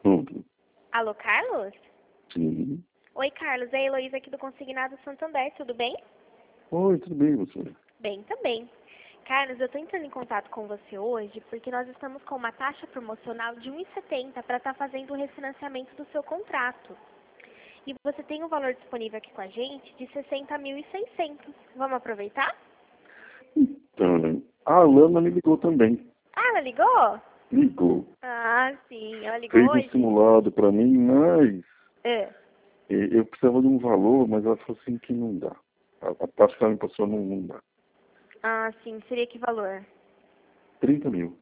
Tudo. Alô, Carlos? Sim. Oi, Carlos. É a Heloísa aqui do Consignado Santander. Tudo bem? Oi, tudo bem, você? Bem também. Carlos, eu estou entrando em contato com você hoje porque nós estamos com uma taxa promocional de 1,70 para estar fazendo o refinanciamento do seu contrato. E você tem um valor disponível aqui com a gente de 60.600. Vamos aproveitar? Então, a Alana me ligou também. Ah, ela ligou? Ligou. Ah, sim. Ela ligou Fez um hoje? simulado para mim, mas É. eu precisava de um valor, mas ela falou assim que não dá. A taxa que ela me passou não dá. Ah, sim. Seria que valor? 30 mil.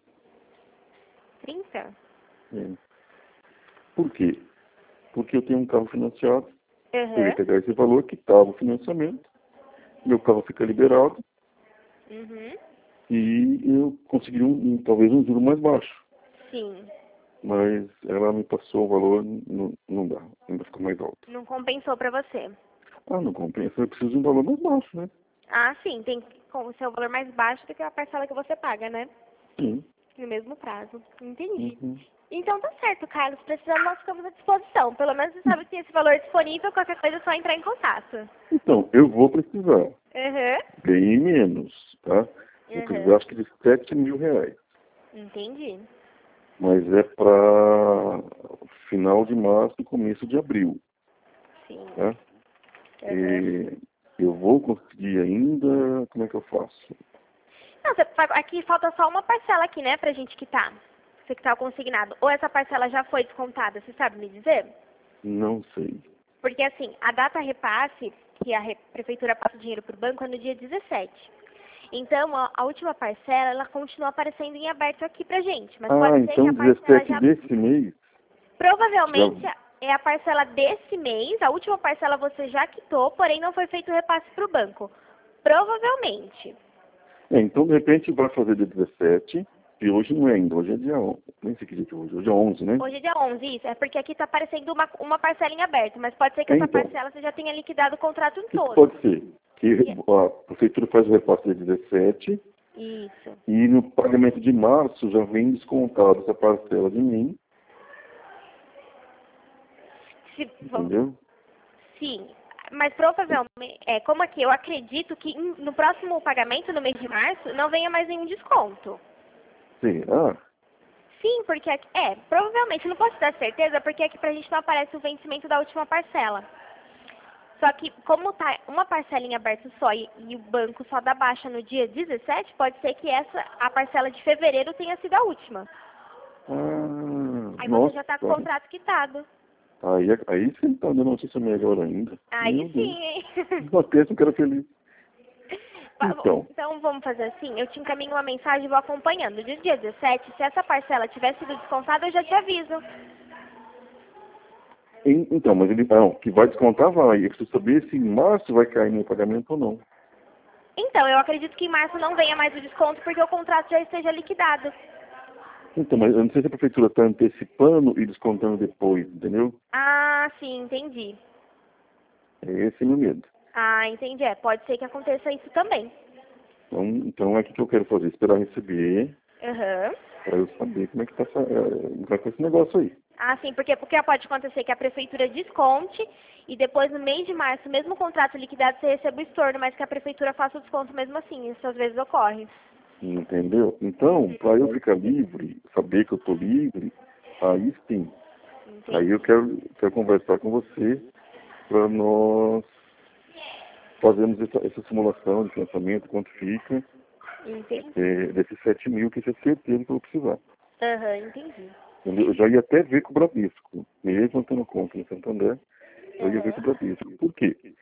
30? É. Por quê? Porque eu tenho um carro financiado, eu ia Aham. pegar esse valor, quitava o financiamento, meu carro fica liberado Uhum. e eu conseguiria talvez um juro mais baixo. Sim. Mas ela me passou o valor, não dá, ainda ficou mais alto. Não compensou para você. Ah, não compensa, eu preciso de um valor mais baixo, né? Ah, sim, tem que ser o valor mais baixo do que a parcela que você paga, né? Sim. No mesmo prazo. Entendi. Uhum. Então tá certo, Carlos. Precisando, nós ficamos à disposição. Pelo menos você sabe que tem esse valor disponível, qualquer coisa é só entrar em contato. Então, eu vou precisar, Uhum. bem menos, tá? Vou precisar, Uhum. acho que de 7 mil reais. Entendi. Mas é para final de março e começo de abril, Sim. tá? Uhum. E eu vou conseguir ainda, como é que eu faço? Não, aqui falta só uma parcela aqui, né, pra gente quitar. Você que tá o consignado. Ou essa parcela já foi descontada, você sabe me dizer? Não sei. Porque assim, a data repasse, que a prefeitura passa o dinheiro para o banco, é no dia 17. Então, a última parcela, ela continua aparecendo em aberto aqui pra gente. Mas Ah, pode ser que então a parcela 17 já... desse mês já. Provavelmente é a parcela desse mês, a última parcela você já quitou, porém não foi feito o repasse para o banco. Provavelmente. Então, de repente, vai fazer dia 17, e hoje não é ainda, hoje é dia 11. Nem sei que dia que é hoje é 11, né? Hoje é dia 11, isso. É porque aqui está aparecendo uma parcela em aberto, mas pode ser que essa Então, parcela você já tenha liquidado o contrato o que todo. pode ser? Que a prefeitura faz o repasse dia 17, Isso. e no pagamento de março já vem descontado essa parcela de mim, Se, entendeu? Sim, mas provavelmente, como aqui, eu acredito que no próximo pagamento, no mês de março, não venha mais nenhum desconto. Será? Sim, porque provavelmente, não posso dar certeza, porque aqui pra gente não aparece o vencimento da última parcela. Só que, como tá uma parcela em aberto só e o banco só dá baixa no dia 17, pode ser que a parcela de fevereiro tenha sido a última. Ah, Aí você nossa. já tá com o contrato quitado. Aí você está dando notícia melhor ainda. Meu Aí Deus. sim, hein? Uma peça, um cara feliz. Então, Então vamos fazer assim, eu te encaminho uma mensagem e vou acompanhando. De dia 17, se essa parcela tiver sido descontada, eu já te aviso. então, mas ele não, que vai descontar vai. Eu preciso saber se em março vai cair meu pagamento ou não. Então, eu acredito que em março não venha mais o desconto porque o contrato já esteja liquidado. Então, mas eu não sei se a prefeitura está antecipando e descontando depois, entendeu? Ah, sim, entendi. É esse o meu medo. Ah, entendi. Pode ser que aconteça isso também. Então é o que eu quero fazer, esperar receber, Aham. para eu saber como é que vai com esse negócio aí. Ah, sim, porque pode acontecer que a prefeitura desconte e depois no mês de março, mesmo o contrato liquidado, você receba o estorno, mas que a prefeitura faça o desconto mesmo assim. Isso às vezes ocorre. Entendeu? Então, para eu ficar livre, saber que eu estou livre, aí sim. Aí eu Entendi. quero conversar com você para nós fazermos essa simulação de pensamento, quanto fica, Entendi. desses 7 mil, que isso é certeza que eu vou precisar. Aham, entendi. Entendeu? Eu já ia até ver com o Bradesco, mesmo tendo conta em Santander, eu ia ver com Aham. o Bradesco. Por quê?